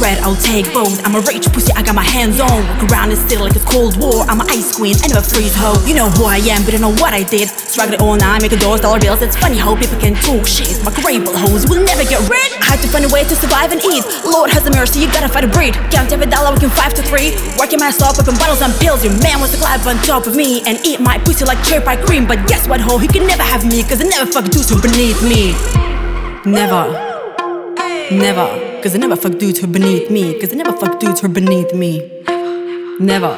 bet I'll take both. I'm a rich pussy, I got my hands on. Walk around and still like a cold war. I'm an ice queen, I never freeze hoe. You know who I am, but you know what I did. Struggle all night, making those dollar bills. It's funny how people can talk shit. My grable hoes will never get rid. I had to find a way to survive and eat. Lord has a mercy, you gotta fight a breed. Count every dollar, working 5 to 3. Working myself up in bottles and pills. Your man wants to climb on top of me and eat my pussy like cherry pie cream. But guess what, ho? He can never have me, cause I never fuck dudes who beneath me. Never. Never. Cause I never fuck dudes who beneath me. Cause I never fuck dudes who beneath me. Never.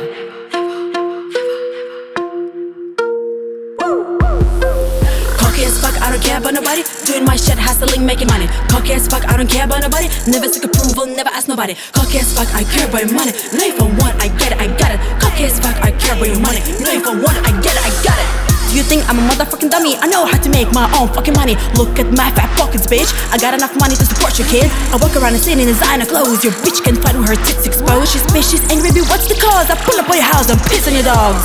Cocky as fuck, I don't care about nobody. Doing my shit, hustling, making money. Cocky as fuck, I don't care about nobody. Never seek approval, never ask nobody. Cocky as fuck, I care about your money. No, if I want, I get it, I got it. Cocky as fuck, I care about your money. No, if I want, I get it, I got it. Do you think I'm a motherfucking dummy? I know how to make my own fucking money. Look at my fat pockets, bitch. I got enough money to support your kid. I walk around and sit in designer clothes. Your bitch can fight with her tits exposed. She's pissed, she's angry, but what's the cause? I pull up on your house and piss on your dogs.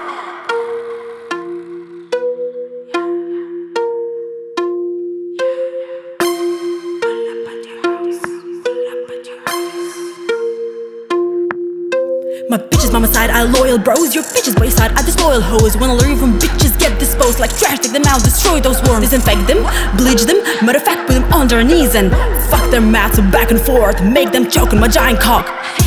My bitches by my side are loyal bros. Your bitches by your side are disloyal hoes. Wanna learn from bitches get disposed like trash. Take them out, destroy those worms. Disinfect them, bleach them. Matter of fact, put them on their knees and fuck their mouths back and forth. Make them choke on my giant cock.